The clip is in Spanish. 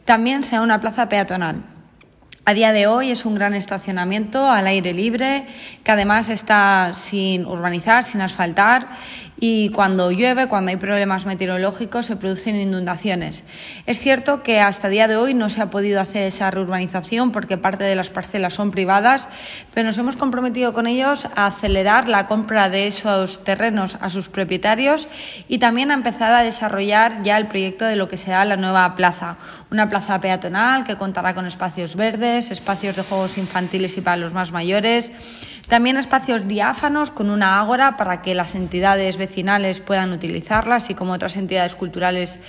también sea una plaza peatonal. A día de hoy es un gran estacionamiento al aire libre, que además está sin urbanizar, sin asfaltar, y cuando llueve, cuando hay problemas meteorológicos, se producen inundaciones. Es cierto que hasta el día de hoy no se ha podido hacer esa reurbanización porque parte de las parcelas son privadas, pero nos hemos comprometido con ellos a acelerar la compra de esos terrenos a sus propietarios y también a empezar a desarrollar ya el proyecto de lo que será la nueva plaza. Una plaza peatonal que contará con espacios verdes, espacios de juegos infantiles y para los más mayores, también espacios diáfanos con una ágora para que las entidades vecinales puedan utilizarla, así como otras entidades culturales